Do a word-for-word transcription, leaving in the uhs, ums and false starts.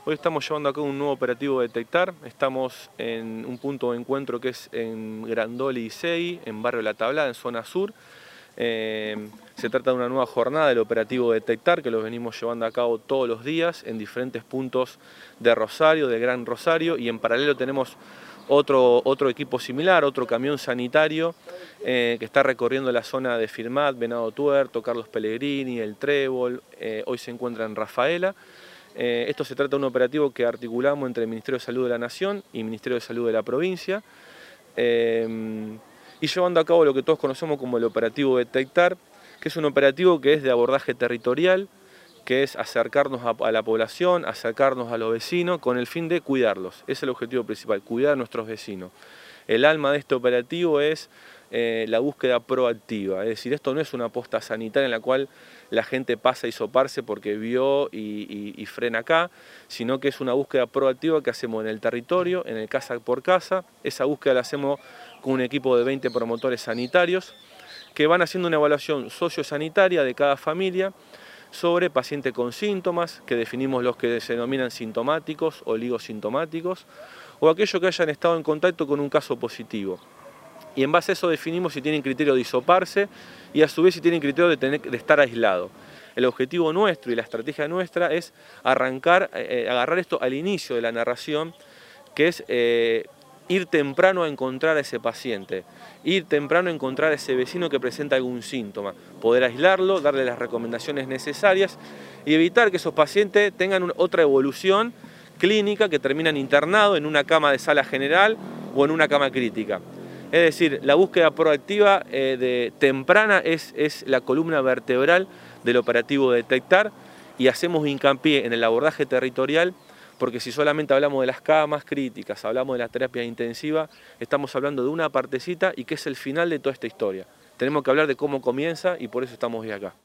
Hoy estamos llevando a cabo un nuevo operativo Detectar. Estamos en un punto de encuentro que es en Grandoli y Segui, en Barrio La Tablada, en zona sur. Eh, se trata de una nueva jornada del operativo Detectar que lo venimos llevando a cabo todos los días en diferentes puntos de Rosario, de Gran Rosario, y en paralelo tenemos otro, otro equipo similar, otro camión sanitario eh, que está recorriendo la zona de Firmat, Venado Tuerto, Carlos Pellegrini, El Trébol, eh, hoy se encuentra en Rafaela. Eh, esto se trata de un operativo que articulamos entre el Ministerio de Salud de la Nación y el Ministerio de Salud de la provincia, eh, y llevando a cabo lo que todos conocemos como el operativo Detectar, que es un operativo que es de abordaje territorial, que es acercarnos a, a la población, acercarnos a los vecinos, con el fin de cuidarlos. Ese es el objetivo principal, cuidar a nuestros vecinos. El alma de este operativo es eh, la búsqueda proactiva, es decir, esto no es una posta sanitaria en la cual la gente pasa a hisoparse porque vio y, y, y frena acá, sino que es una búsqueda proactiva que hacemos en el territorio, en el casa por casa. Esa búsqueda la hacemos con un equipo de veinte promotores sanitarios que van haciendo una evaluación sociosanitaria de cada familia sobre pacientes con síntomas, que definimos los que se denominan sintomáticos o oligosintomáticos, o aquellos que hayan estado en contacto con un caso positivo. Y en base a eso definimos si tienen criterio de hisoparse y a su vez si tienen criterio de, tener, de estar aislado. El objetivo nuestro y la estrategia nuestra es arrancar, eh, agarrar esto al inicio de la narración, que es eh, ir temprano a encontrar a ese paciente, ir temprano a encontrar a ese vecino que presenta algún síntoma, poder aislarlo, darle las recomendaciones necesarias y evitar que esos pacientes tengan una, otra evolución clínica que terminan internados en una cama de sala general o en una cama crítica. Es decir, la búsqueda proactiva eh, de temprana es, es la columna vertebral del operativo Detectar, y hacemos hincapié en el abordaje territorial porque si solamente hablamos de las camas críticas, hablamos de la terapia intensiva, estamos hablando de una partecita y que es el final de toda esta historia. Tenemos que hablar de cómo comienza y por eso estamos hoy acá.